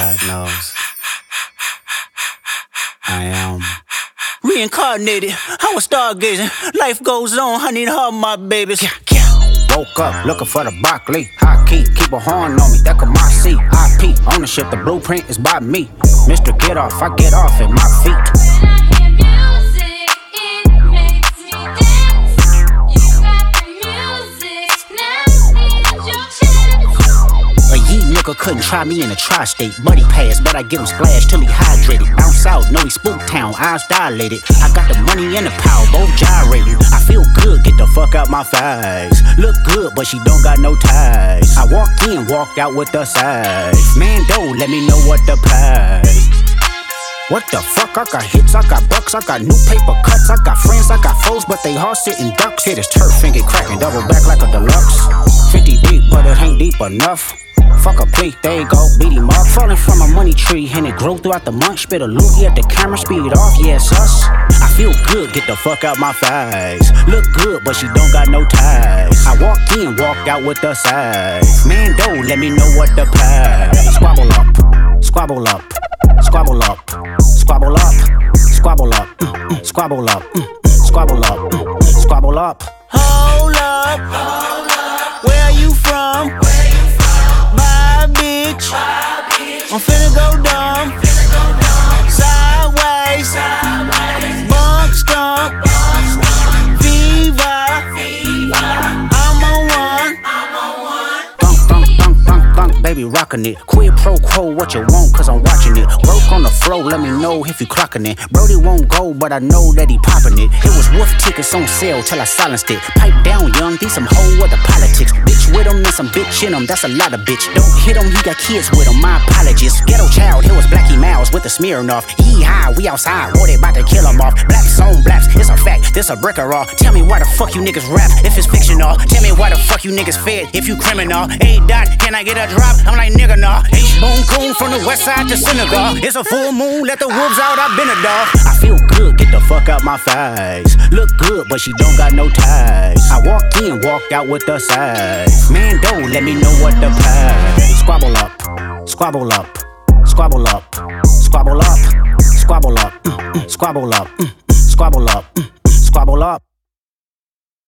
God knows. I am reincarnated. I was stargazing. Life goes on. I need all my babies. Woke up looking for the broccoli. High key, keep a horn on me. That could my seat. IP ownership. The blueprint is by me. Mr. Get Off, I get off at my feet. Nigga couldn't try me in a tri-state. Buddy pass, but I get him splashed till he hydrated. Bounce out, know he spook town, eyes dilated. I got the money and the power, both gyrating. I feel good, get the fuck out my face. Look good, but she don't got no ties. I walked in, walked out with the size. Man, don't let me know what the pay. What the fuck? I got hits, I got bucks, I got new paper cuts, I got friends, I got foes, but they all sitting ducks. Hit his turf and get cracking, double back like a deluxe. 50 deep, but it ain't deep enough. Fuck a plea, there you go, beat him up. Falling from a money tree, and it grew throughout the month. Spit a loogie at the camera, speed off, yeah, it's us. I feel good, get the fuck out my face. Look good, but she don't got no ties. I walked in, walked out with the size. Man, don't let me know what the pay. Squabble up, squabble up, squabble up, squabble up, squabble up, squabble up, squabble up, squabble up. Hold up, where are you from? Bye, bitch. I'm finna go dumb. Sideways. Bunk stomp. Viva. I'm on one. Thunk, baby, rockin' it. Quid pro quo, what you want, cause I'm watching it. Broke on the flow, let me know if you clockin' it. Brody won't go, but I know that he poppin' it. It was wolf tickets on sale till I silenced it. Pipe down, young, these some whole other politics. Bitch with him and some bitch in him, that's a lot of bitch. Don't hit him, he got kids with him, my apologies. Ghetto child, here was Blackie Miles with the Smirnoff. High, we outside, boy, they bout to kill him off. Blaps on blaps, it's a fact, this a brick or all. Tell me why the fuck you niggas rap if it's fictional. Tell me why the fuck you niggas fed if you criminal. Hey, Dot, can I get a drop? I'm like, nigga, nah. H-Bone coon from the west side to Senegal. It's a full moon, let the wolves out, I've been a dog. I feel good, get the fuck out my face. Look good, but she don't got no ties. I walked in, walked out with the size. Man, don't let me know what the pay. Squabble up, squabble up, squabble up, squabble up, squabble up, squabble up, squabble up, squabble up.